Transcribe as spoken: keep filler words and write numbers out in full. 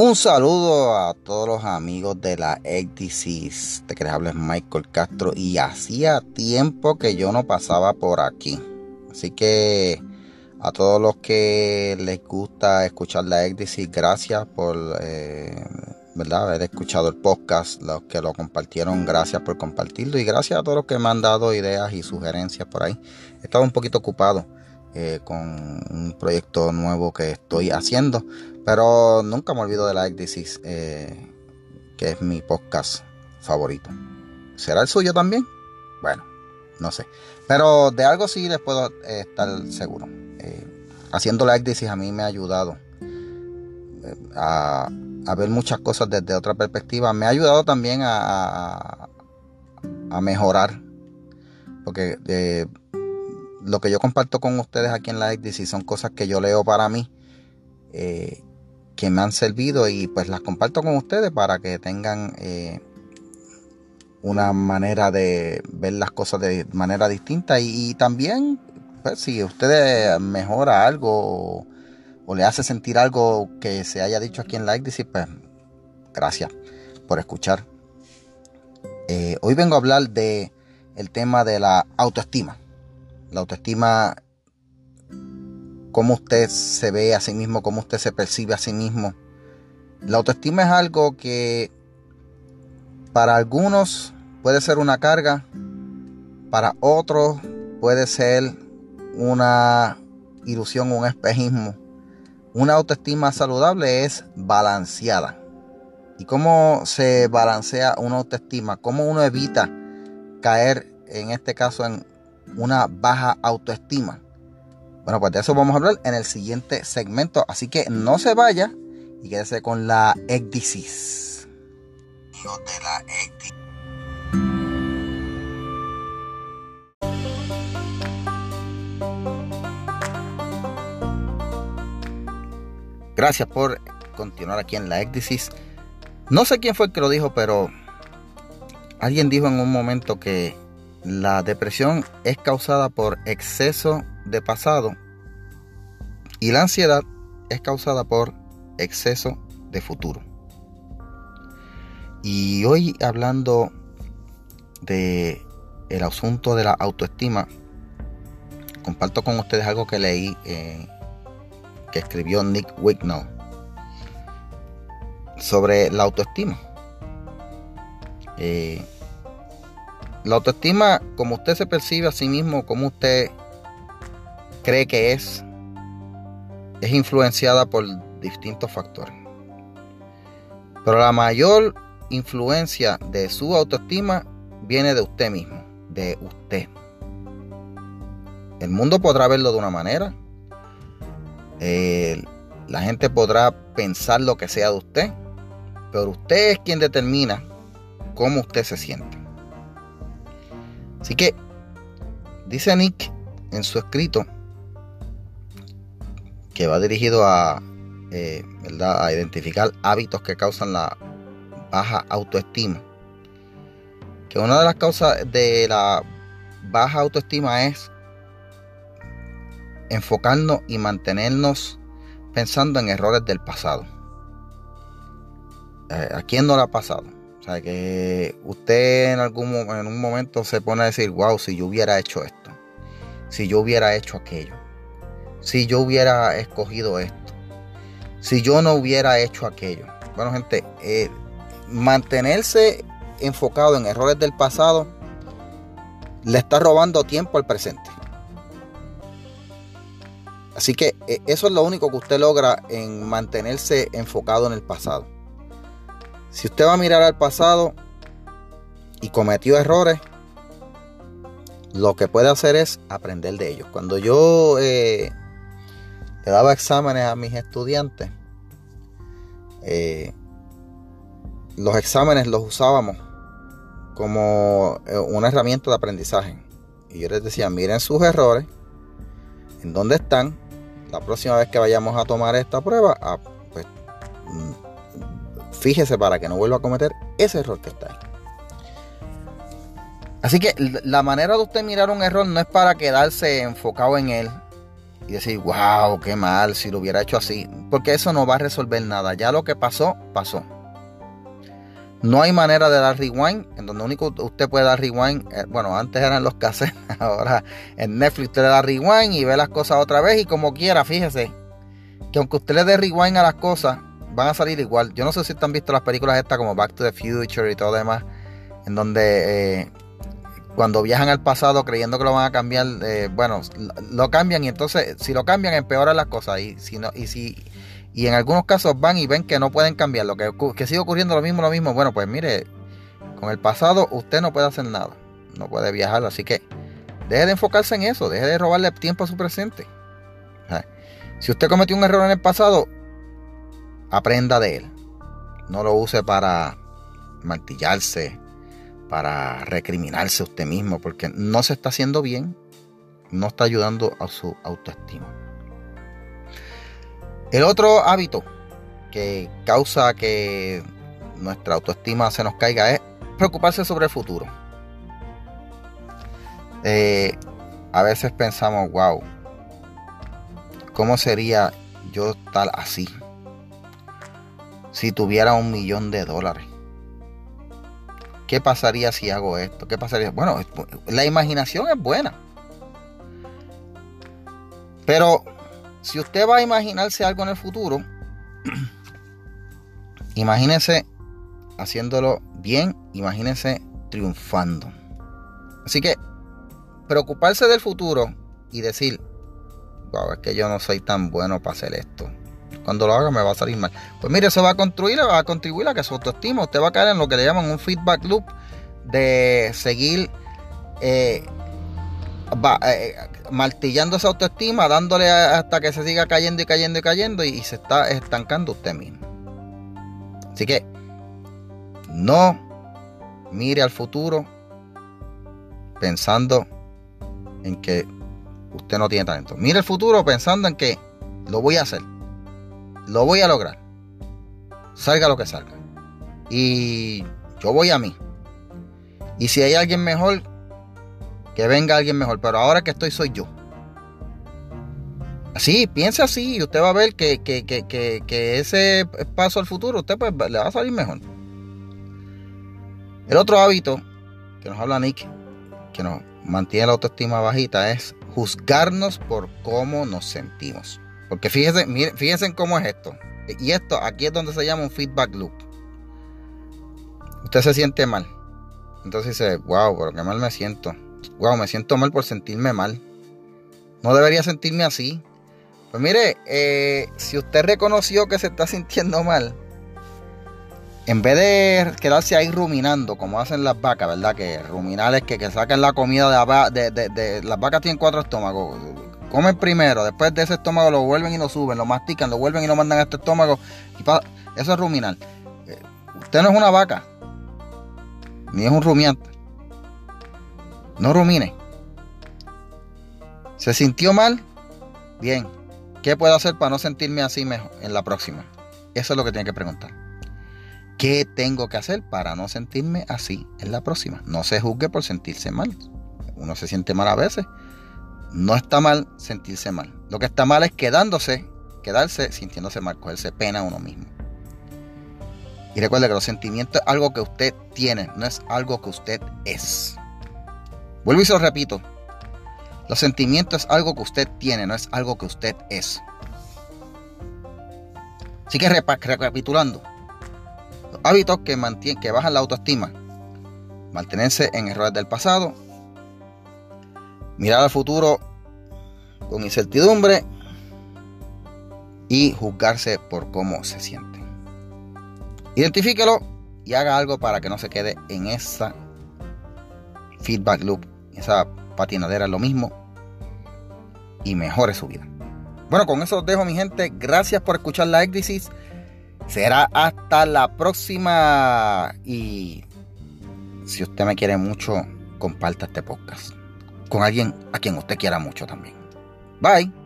Un saludo a todos los amigos de la Ecdisis. Te que les habla es Michael Castro y hacía tiempo que yo no pasaba por aquí. Así que a todos los que les gusta escuchar la Ecdisis, gracias por eh, ¿verdad? haber escuchado el podcast. Los que lo compartieron, gracias por compartirlo. Y gracias a todos los que me han dado ideas y sugerencias por ahí. He estado un poquito ocupado eh, con un proyecto nuevo que estoy haciendo. Pero nunca me olvido de la Ecdisis, eh, que es mi podcast favorito. ¿Será el suyo también? Bueno, no sé. Pero de algo sí les puedo eh, estar seguro. Eh, haciendo la Ecdisis a mí me ha ayudado eh, a, a ver muchas cosas desde otra perspectiva. Me ha ayudado también a, a, a mejorar. Porque eh, lo que yo comparto con ustedes aquí en la Ecdisis son cosas que yo leo para mí. Eh, que me han servido y pues las comparto con ustedes para que tengan eh, una manera de ver las cosas de manera distinta y, y también pues, si ustedes mejora algo o, o le hace sentir algo que se haya dicho aquí en la Ecdisis, pues gracias por escuchar. Eh, hoy vengo a hablar de el tema de la autoestima. La autoestima, cómo usted se ve a sí mismo, cómo usted se percibe a sí mismo. La autoestima es algo que para algunos puede ser una carga, para otros puede ser una ilusión, un espejismo. Una autoestima saludable es balanceada. ¿Y cómo se balancea una autoestima? ¿Cómo uno evita caer, en este caso, en una baja autoestima? Bueno, pues de eso vamos a hablar en el siguiente segmento. Así que no se vaya y quédese con la Ecdisis. Amigos de la Ecdisis. Gracias por continuar aquí en la Ecdisis. No sé quién fue el que lo dijo, pero alguien dijo en un momento que la depresión es causada por exceso de pasado y la ansiedad es causada por exceso de futuro. Y hoy, hablando de el asunto de la autoestima, comparto con ustedes algo que leí eh, que escribió Nick Wicknell sobre la autoestima. eh, La autoestima, como usted se percibe a sí mismo, como usted cree que es, es influenciada por distintos factores. Pero la mayor influencia de su autoestima viene de usted mismo, de usted. El mundo podrá verlo de una manera. Eh, la gente podrá pensar lo que sea de usted, pero usted es quien determina cómo usted se siente. Así que dice Nick en su escrito, que va dirigido a, eh, ¿verdad? a identificar hábitos que causan la baja autoestima, que una de las causas de la baja autoestima es enfocarnos y mantenernos pensando en errores del pasado. Eh, ¿A quién no le ha pasado? O sea, que usted en algún en un momento se pone a decir, wow, si yo hubiera hecho esto, si yo hubiera hecho aquello, si yo hubiera escogido esto, si yo no hubiera hecho aquello. Bueno, gente, eh, mantenerse enfocado en errores del pasado le está robando tiempo al presente. Así que eh, eso es lo único que usted logra en mantenerse enfocado en el pasado. Si usted va a mirar al pasado y cometió errores, lo que puede hacer es aprender de ellos. Cuando yo eh, le daba exámenes a mis estudiantes, eh, los exámenes los usábamos como una herramienta de aprendizaje. Y yo les decía, miren sus errores, en dónde están. La próxima vez que vayamos a tomar esta prueba, ah, pues fíjese para que no vuelva a cometer ese error que está ahí. Así que la manera de usted mirar un error no es para quedarse enfocado en él y decir, wow, qué mal si lo hubiera hecho así, porque eso no va a resolver nada. Ya lo que pasó, pasó. No hay manera de dar rewind. En donde único usted puede dar rewind, eh, bueno, antes eran los cassettes, ahora en Netflix usted le da rewind y ve las cosas otra vez, y como quiera, fíjese que aunque usted le dé rewind a las cosas, van a salir igual. Yo no sé si ustedes han visto las películas estas como Back to the Future y todo lo demás, en donde eh, cuando viajan al pasado creyendo que lo van a cambiar, eh, bueno, lo cambian, y entonces si lo cambian empeoran las cosas, y si no, y si y en algunos casos van y ven que no pueden cambiarlo, que, que sigue ocurriendo lo mismo, lo mismo. Bueno, pues mire, con el pasado usted no puede hacer nada, no puede viajar, así que deje de enfocarse en eso, deje de robarle tiempo a su presente. O sea, si usted cometió un error en el pasado, aprenda de él, no lo use para martillarse, para recriminarse usted mismo, porque no se está haciendo bien, no está ayudando a su autoestima. El otro hábito que causa que nuestra autoestima se nos caiga es preocuparse sobre el futuro. Eh, a veces pensamos, wow, ¿cómo sería yo estar así si tuviera un millón de dólares? ¿Qué pasaría si hago esto? ¿Qué pasaría? Bueno, la imaginación es buena, pero si usted va a imaginarse algo en el futuro, imagínese haciéndolo bien, imagínese triunfando. Así que preocuparse del futuro y decir, wow, es que yo no soy tan bueno para hacer esto, cuando lo haga me va a salir mal. Pues mire, eso va a construir, va a contribuir a que su autoestima, usted va a caer en lo que le llaman un feedback loop de seguir eh, va, eh, martillando esa autoestima, dándole hasta que se siga cayendo y cayendo y cayendo, y, y se está estancando usted mismo. Así que no mire al futuro pensando en que usted no tiene talento. Mire el futuro pensando en que lo voy a hacer, lo voy a lograr, salga lo que salga, y yo voy a mí, y si hay alguien mejor, que venga alguien mejor, pero ahora que estoy soy yo. Así, piense así, y usted va a ver que, que, que, que, que ese paso al futuro usted pues le va a salir mejor. El otro hábito que nos habla Nick, que nos mantiene la autoestima bajita, es juzgarnos por cómo nos sentimos. Porque fíjense, miren, fíjense en cómo es esto. Y esto aquí es donde se llama un feedback loop. Usted se siente mal, entonces dice, wow, pero qué mal me siento. Wow, me siento mal por sentirme mal. No debería sentirme así. Pues mire, eh, si usted reconoció que se está sintiendo mal, en vez de quedarse ahí ruminando, como hacen las vacas, ¿verdad? Que ruminar es que, que sacan la comida de, la, de, de, de... Las vacas tienen cuatro estómagos. Comen primero, después de ese estómago lo vuelven y lo suben, lo mastican, lo vuelven y lo mandan a este estómago. Y pa... Eso es ruminar. Eh, usted no es una vaca, ni es un rumiante. No rumine. ¿Se sintió mal? Bien. ¿Qué puedo hacer para no sentirme así mejor en la próxima? Eso es lo que tiene que preguntar. ¿Qué tengo que hacer para no sentirme así en la próxima? No se juzgue por sentirse mal. Uno se siente mal a veces. No está mal sentirse mal. Lo que está mal es quedándose, quedarse sintiéndose mal, cogerse pena a uno mismo. Y recuerde que los sentimientos es algo que usted tiene, no es algo que usted es. Vuelvo y se lo repito. Los sentimientos es algo que usted tiene, no es algo que usted es. Así que recapitulando. Los hábitos que, mantienen, que bajan la autoestima. Mantenerse en errores del pasado. Mirar al futuro con incertidumbre. Y juzgarse por cómo se siente. Identifíquelo y haga algo para que no se quede en esa feedback loop, esa patinadera, lo mismo, y mejore su vida. Bueno, con eso os dejo, mi gente. Gracias por escuchar la Ecdisis. Será hasta la próxima. Y si usted me quiere mucho, comparta este podcast con alguien a quien usted quiera mucho también. Bye.